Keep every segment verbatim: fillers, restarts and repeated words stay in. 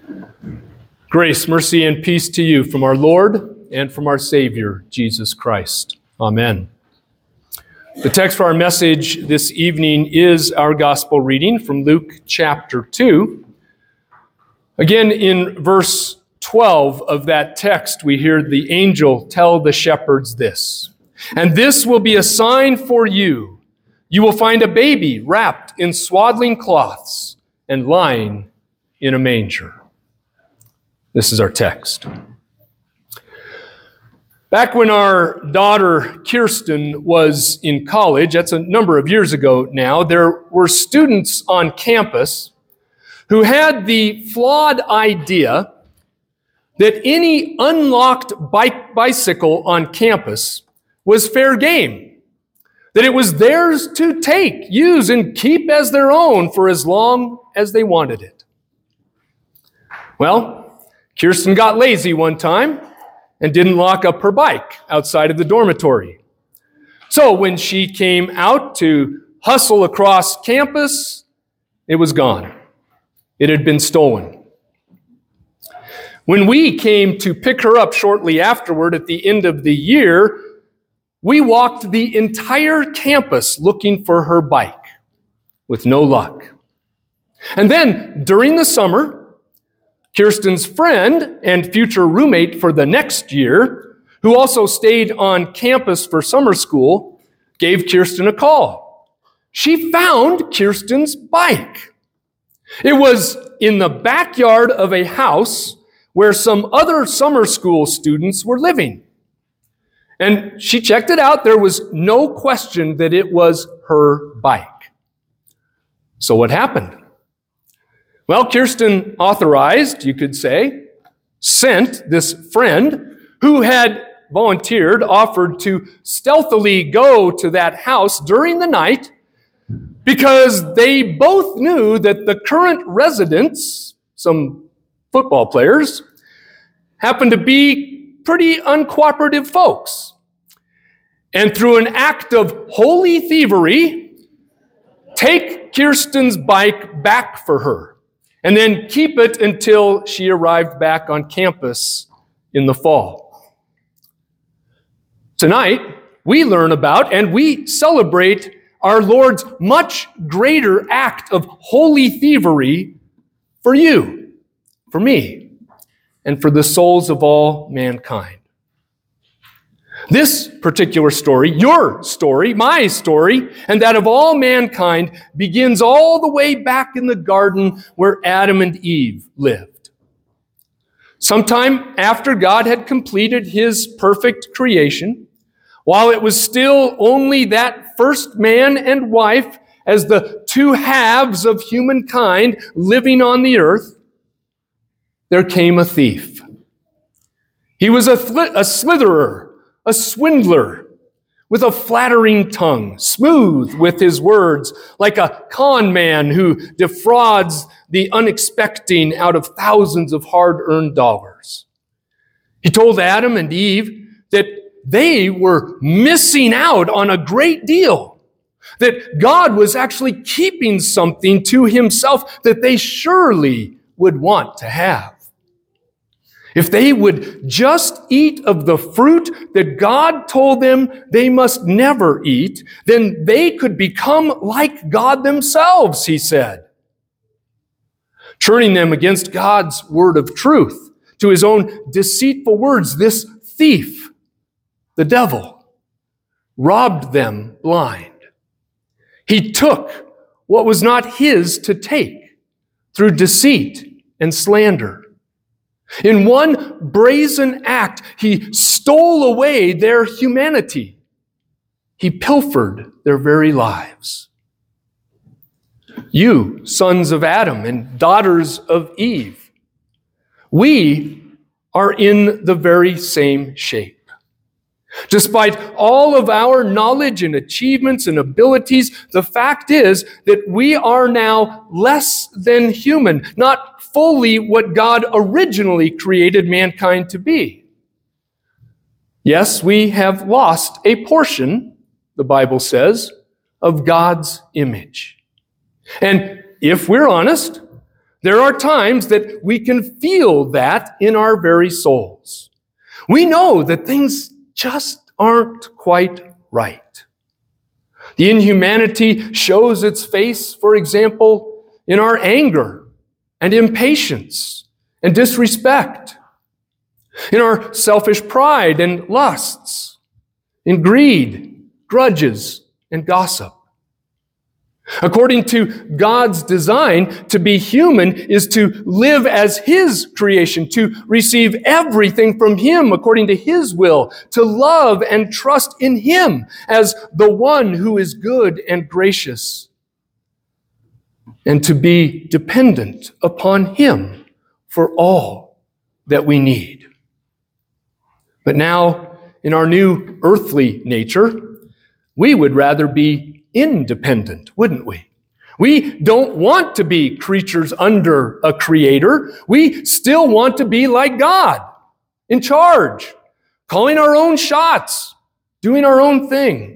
Grace, mercy, and peace to you from our Lord and from our Savior, Jesus Christ. Amen. The text for our message this evening is our gospel reading from Luke chapter two. Again, in verse twelve of that text, we hear the angel tell the shepherds this, "And this will be a sign for you. You will find a baby wrapped in swaddling cloths and lying in a manger." This is our text. Back when our daughter Kirsten was in college, that's a number of years ago now, there were students on campus who had the flawed idea that any unlocked bike bicycle on campus was fair game, that it was theirs to take, use, and keep as their own for as long as they wanted it. Well, Kirsten got lazy one time and didn't lock up her bike outside of the dormitory. So when she came out to hustle across campus, it was gone. It had been stolen. When we came to pick her up shortly afterward at the end of the year, we walked the entire campus looking for her bike with no luck. And then during the summer, Kirsten's friend and future roommate for the next year, who also stayed on campus for summer school, gave Kirsten a call. She found Kirsten's bike. It was in the backyard of a house where some other summer school students were living. And she checked it out. There was no question that it was her bike. So what happened? Well, Kirsten authorized, you could say, sent this friend who had volunteered, offered to stealthily go to that house during the night because they both knew that the current residents, some football players, happened to be pretty uncooperative folks. And through an act of holy thievery, take Kirsten's bike back for her, and then keep it until she arrived back on campus in the fall. Tonight, we learn about and we celebrate our Lord's much greater act of holy thievery for you, for me, and for the souls of all mankind. This particular story, your story, my story, and that of all mankind, begins all the way back in the garden where Adam and Eve lived. Sometime after God had completed his perfect creation, while it was still only that first man and wife as the two halves of humankind living on the earth, there came a thief. He was a, th- a slitherer, a swindler with a flattering tongue, smooth with his words, like a con man who defrauds the unexpecting out of thousands of hard-earned dollars. He told Adam and Eve that they were missing out on a great deal, that God was actually keeping something to himself that they surely would want to have. If they would just eat of the fruit that God told them they must never eat, then they could become like God themselves, he said. Turning them against God's word of truth, to his own deceitful words, this thief, the devil, robbed them blind. He took what was not his to take through deceit and slander. In one brazen act, he stole away their humanity. He pilfered their very lives. You, sons of Adam and daughters of Eve, we are in the very same shape. Despite all of our knowledge and achievements and abilities, the fact is that we are now less than human, not fully what God originally created mankind to be. Yes, we have lost a portion, the Bible says, of God's image. And if we're honest, There are times that we can feel that in our very souls. We know that things just aren't quite right. The inhumanity shows its face, for example, in our anger and impatience and disrespect, in our selfish pride and lusts, in greed, grudges, and gossip. According to God's design, to be human is to live as His creation, to receive everything from Him according to His will, to love and trust in Him as the one who is good and gracious, and to be dependent upon Him for all that we need. But now, in our new earthly nature, we would rather be independent, wouldn't we? We don't want to be creatures under a creator. We still want to be like God, in charge, calling our own shots, doing our own thing.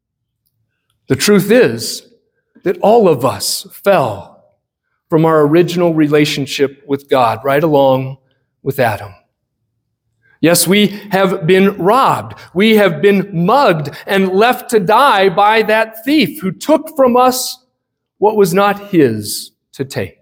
The truth is that all of us fell from our original relationship with God, right along with Adam. Yes, we have been robbed. We have been mugged and left to die by that thief who took from us what was not his to take.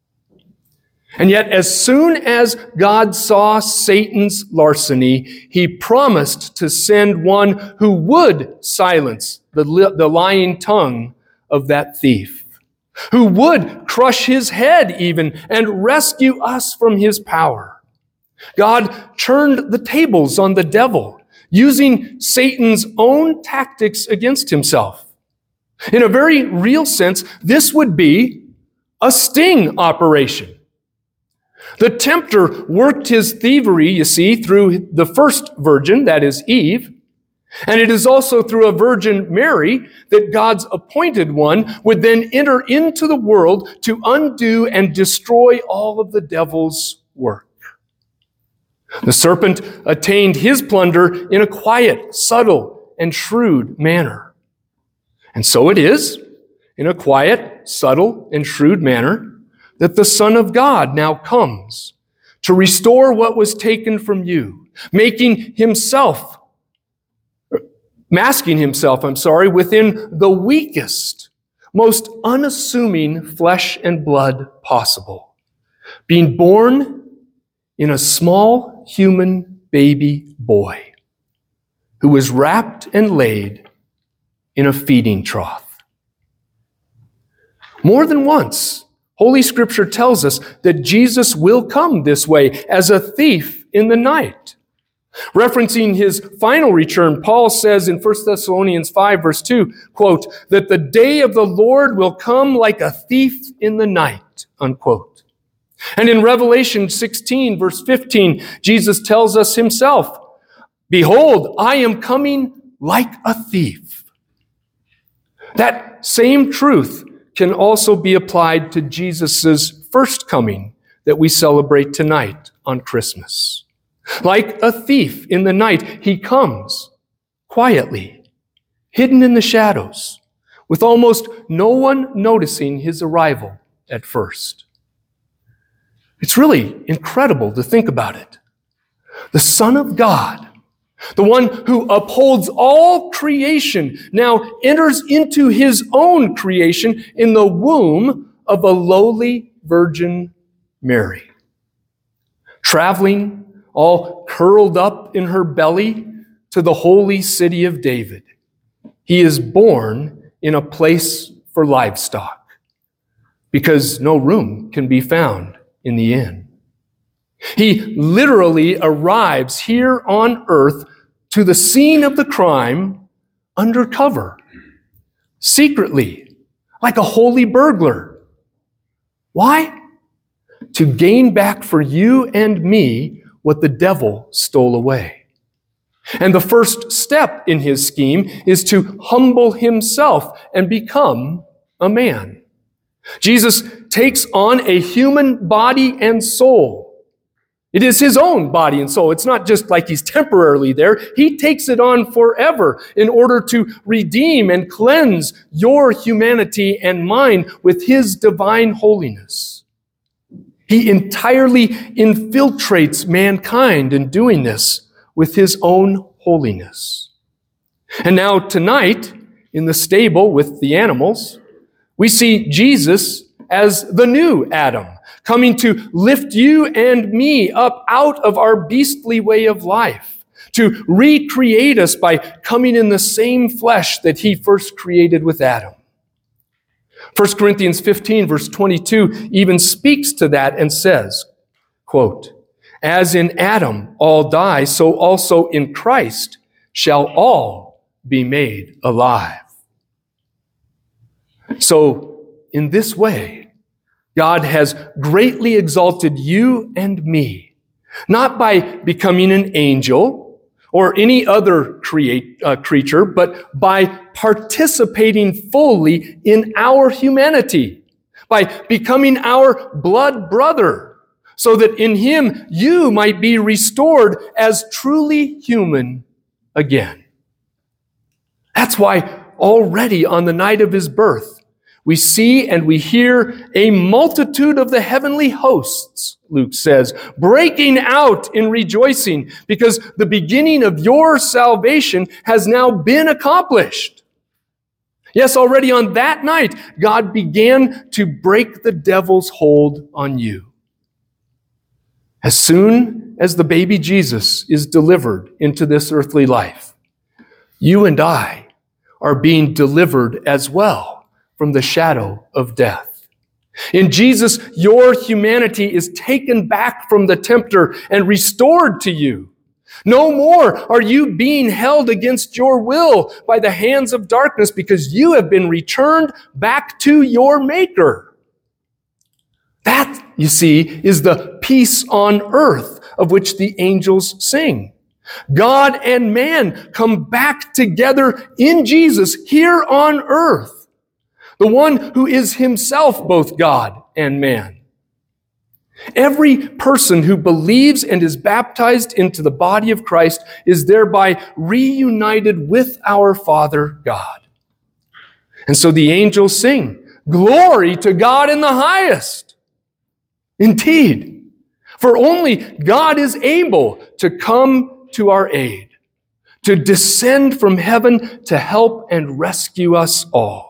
And yet, as soon as God saw Satan's larceny, He promised to send one who would silence the, li- the lying tongue of that thief, who would crush his head even and rescue us from his power. God turned the tables on the devil, using Satan's own tactics against himself. In a very real sense, this would be a sting operation. The tempter worked his thievery, you see, through the first virgin, that is Eve, and it is also through a Virgin Mary that God's appointed one would then enter into the world to undo and destroy all of the devil's work. The serpent attained his plunder in a quiet, subtle, and shrewd manner. And so it is, in a quiet, subtle, and shrewd manner, that the Son of God now comes to restore what was taken from you, making himself, masking himself, I'm sorry, within the weakest, most unassuming flesh and blood possible, being born in a small human baby boy who was wrapped and laid in a feeding trough. More than once, Holy Scripture tells us that Jesus will come this way as a thief in the night. Referencing his final return, Paul says in First Thessalonians five, verse two, quote, that the day of the Lord will come like a thief in the night, unquote. And in Revelation sixteen, verse fifteen, Jesus tells us himself, behold, I am coming like a thief. That same truth can also be applied to Jesus' first coming that we celebrate tonight on Christmas. Like a thief in the night, he comes quietly, hidden in the shadows, with almost no one noticing his arrival at first. It's really incredible to think about it. The Son of God, the one who upholds all creation, now enters into his own creation in the womb of a lowly Virgin Mary. Traveling, all curled up in her belly, to the holy city of David, he is born in a place for livestock, because no room can be found in the inn. He literally arrives here on earth to the scene of the crime undercover, secretly, like a holy burglar. Why? To gain back for you and me what the devil stole away. And the first step in his scheme is to humble himself and become a man. Jesus takes on a human body and soul. It is his own body and soul. It's not just like he's temporarily there. He takes it on forever in order to redeem and cleanse your humanity and mine with his divine holiness. He entirely infiltrates mankind in doing this with his own holiness. And now tonight, in the stable with the animals, we see Jesus as the new Adam, coming to lift you and me up out of our beastly way of life, to recreate us by coming in the same flesh that he first created with Adam. First Corinthians fifteen, verse twenty-two, even speaks to that and says, quote, "As in Adam all die, so also in Christ shall all be made alive." So, in this way, God has greatly exalted you and me, not by becoming an angel or any other create, uh, creature, but by participating fully in our humanity, by becoming our blood brother, so that in him you might be restored as truly human again. That's why already on the night of his birth, we see and we hear a multitude of the heavenly hosts, Luke says, breaking out in rejoicing because the beginning of your salvation has now been accomplished. Yes, already on that night, God began to break the devil's hold on you. As soon as the baby Jesus is delivered into this earthly life, you and I are being delivered as well from the shadow of death. In Jesus, your humanity is taken back from the tempter and restored to you. No more are you being held against your will by the hands of darkness because you have been returned back to your Maker. That, you see, is the peace on earth of which the angels sing. God and man come back together in Jesus here on earth. The one who is himself both God and man. Every person who believes and is baptized into the body of Christ is thereby reunited with our Father God. And so the angels sing, "Glory to God in the highest." Indeed, for only God is able to come to our aid, to descend from heaven to help and rescue us all.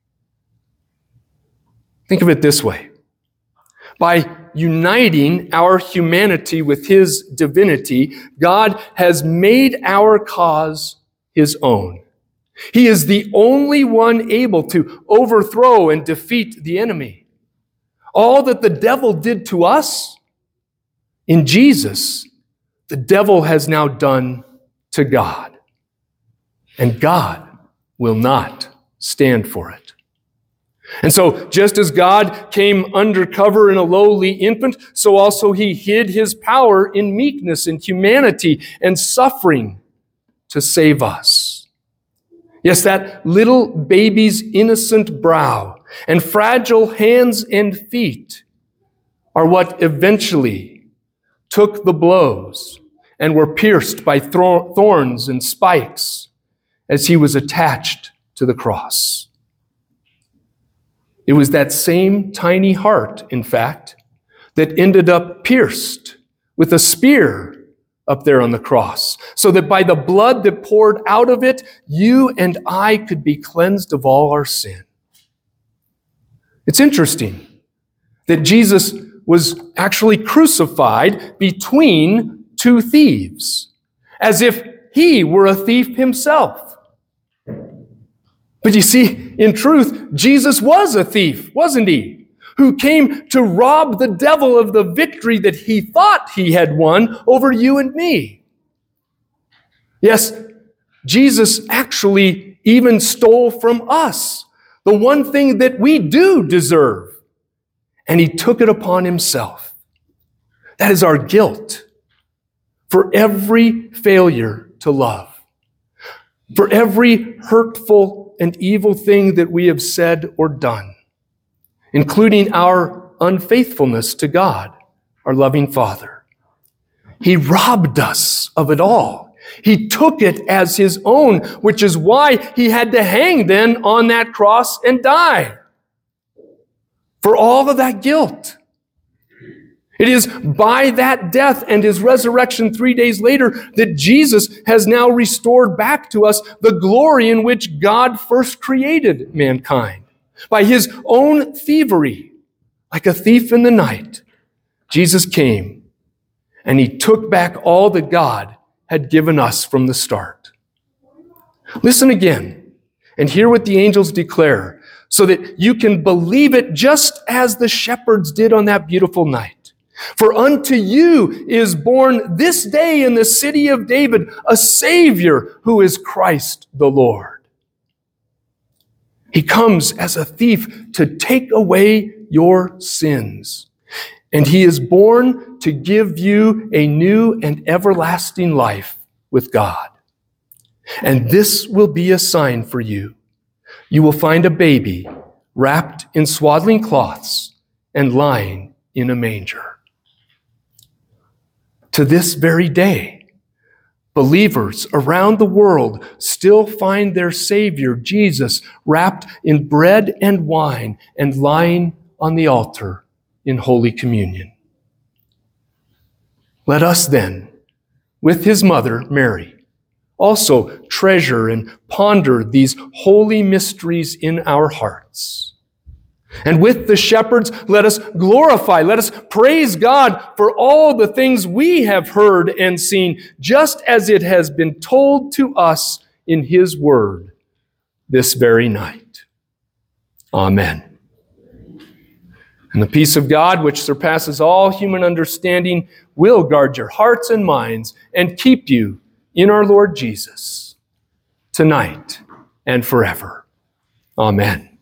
Think of it this way. By uniting our humanity with his divinity, God has made our cause his own. He is the only one able to overthrow and defeat the enemy. All that the devil did to us, in Jesus, the devil has now done to God. And God will not stand for it. And so, just as God came undercover in a lowly infant, so also he hid his power in meekness and humanity and suffering to save us. Yes, that little baby's innocent brow and fragile hands and feet are what eventually took the blows and were pierced by thorns and spikes as he was attached to the cross. It was that same tiny heart, in fact, that ended up pierced with a spear up there on the cross, so that by the blood that poured out of it, you and I could be cleansed of all our sin. It's interesting that Jesus was actually crucified between two thieves, as if he were a thief himself. But you see, in truth, Jesus was a thief, wasn't he? Who came to rob the devil of the victory that he thought he had won over you and me. Yes, Jesus actually even stole from us the one thing that we do deserve, and he took it upon himself. That is our guilt for every failure to love, for every hurtful and evil thing that we have said or done, including our unfaithfulness to God, our loving Father. He robbed us of it all. He took it as his own, which is why he had to hang then on that cross and die for all of that guilt. It is by that death and his resurrection three days later that Jesus has now restored back to us the glory in which God first created mankind. By his own thievery, like a thief in the night, Jesus came and he took back all that God had given us from the start. Listen again and hear what the angels declare so that you can believe it just as the shepherds did on that beautiful night. For unto you is born this day in the city of David a Savior who is Christ the Lord. He comes as a thief to take away your sins. And he is born to give you a new and everlasting life with God. And this will be a sign for you. You will find a baby wrapped in swaddling cloths and lying in a manger. To this very day, believers around the world still find their Savior, Jesus, wrapped in bread and wine and lying on the altar in Holy Communion. Let us then, with his mother, Mary, also treasure and ponder these holy mysteries in our hearts. And with the shepherds, let us glorify, let us praise God for all the things we have heard and seen, just as it has been told to us in his word this very night. Amen. And the peace of God, which surpasses all human understanding, will guard your hearts and minds and keep you in our Lord Jesus, tonight and forever. Amen.